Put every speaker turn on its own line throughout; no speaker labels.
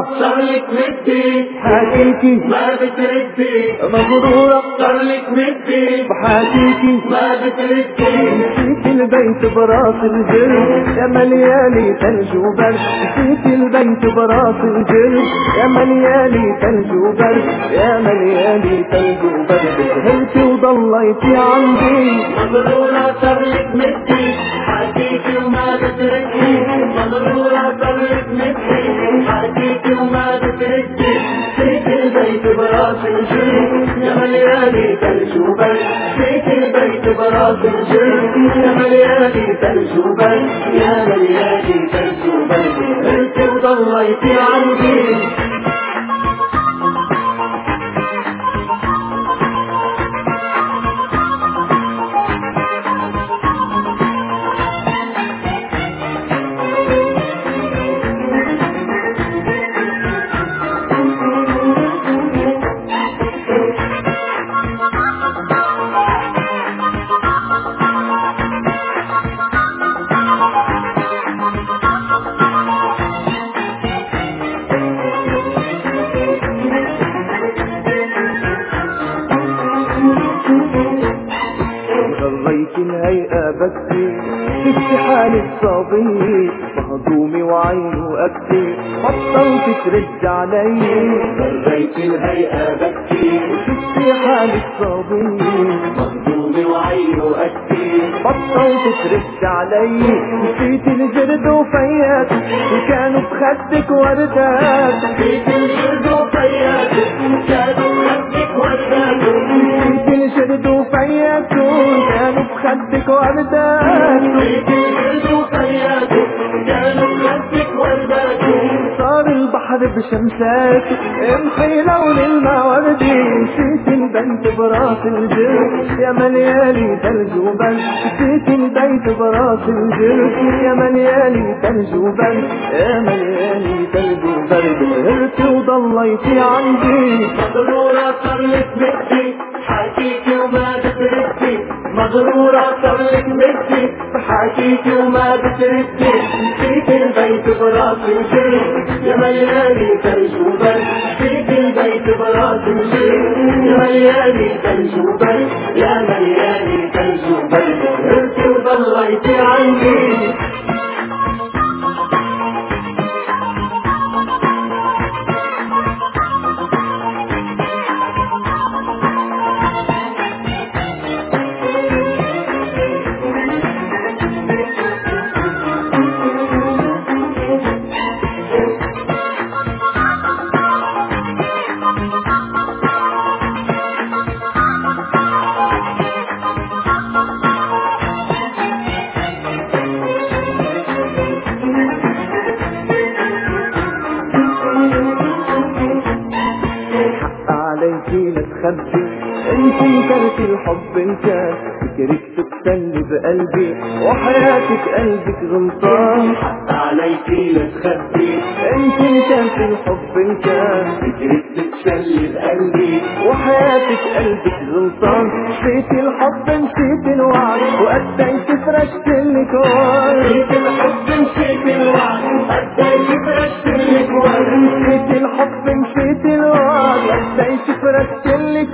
صارلك مدي
بحكيكي
ما بتردي،
مغرورة
صارلك مدي
بحكيكي
ما بتردي.
نسيت البيت براس الجلد يا مليالي ثلج وبرد، نسيت البيت براس الجلد يا مليالي ثلج وبرد، يا مليالي ثلج وبرد. سهرتي وضليتي عندي
مغرورة صارلك مدي حكيكي وما بتردي، مغرورة صارلك مدي حكيكي وما بتردي. نسيت البيت براس الجلد يا مليالي ثلج وبرد، نسيت البيت براس الجلد يا مليالي ثلج وبرد، يا مليالي ثلج وبرد. انت وضليتي عندي
غريت الهيئة بكي شفت حالي الصبي مهضومي وعينه أبكي بطلت ترد علي.
غريت الهيئة بكي
شفت حالي الصبي
مهضومي وعينه أبكي
بطلت ترد علي. نسيت الجرد وفياتك وكانوا بخدك وردات،
نسيت الجرد وفياتك كانوا بخدك وردات،
نسيت الجرد وفياتك كانوا بخدك وردات.
نسيت الجرد وفياتك كانوا بخدك وردات.
صار البحر بشمسات امحي لون المواردي، نسيت البيت براس الجلد يا مليالي ثلج وبرد، نسيت البيت براس الجلد يا مليالي ثلج وبرد، يا مليالي ثلج وبرد. سهرتي وضليتي عندي
مغرورة صارلك مدي حكيكي وما بتردي، مغرورة صارلك مدي حكيكي وما بتردي. نسيت البيت براس الجلد يا مليالي ثلج وبرد، نسيت البيت براس الجلد يا مليالي ثلج وبرد، يا مليالي ثلج وبرد. انت وضليتي عندي
عليكي لا تخبي انت انكرت الحب انكار، فكرك تتسلي بقلبي وحياتك قلبك غلطان.
عليكي لا تخبي
انت انكرت الحب انكار،
فكرك تتسلي بقلبي
وحياتك قلبك غلطان. نسيت الحب نسيت الوعد وقديت فرشت لك ورد،
نسيت الحب نسيت الوعد قديت فرشت لك ورد،
نسيت الحب نسيت الوعد وقديت فرشت لك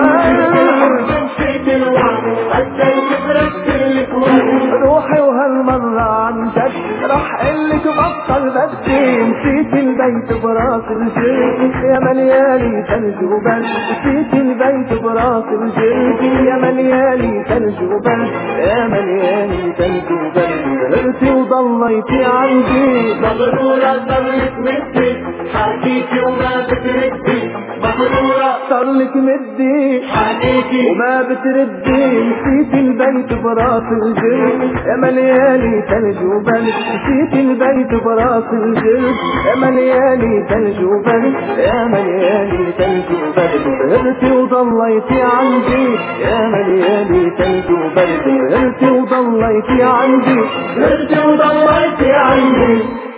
ورد.
نسيت الوعد قديت فرشت لك ورد.
روحي وهالمرة عن جد راح قلك بطل بدي، نسيت البيت براس الجلد يا مليالي ثلج وبرد، نسيت البيت براس الجلد يا مليالي ثلج وبرد، يا مليالي ثلج وبرد. سهرتي وضليتي عندي
مغرورة صارلك مدي حكيكي وما بتردي، مغرورة
صارلك مدي
حكيكي
وما بتردي. نسيت البيت براس الجلد يا مليالي ثلج وبرد، نسيت البيت براس الجلد يا مليالي ثلج وبرد، يا مليالي ثلج وبرد. سهرتي وضليتي عندي يا مليالي ثلج وبرد، سهرتي وضليتي عندي
سهرتي وضليتي عندي.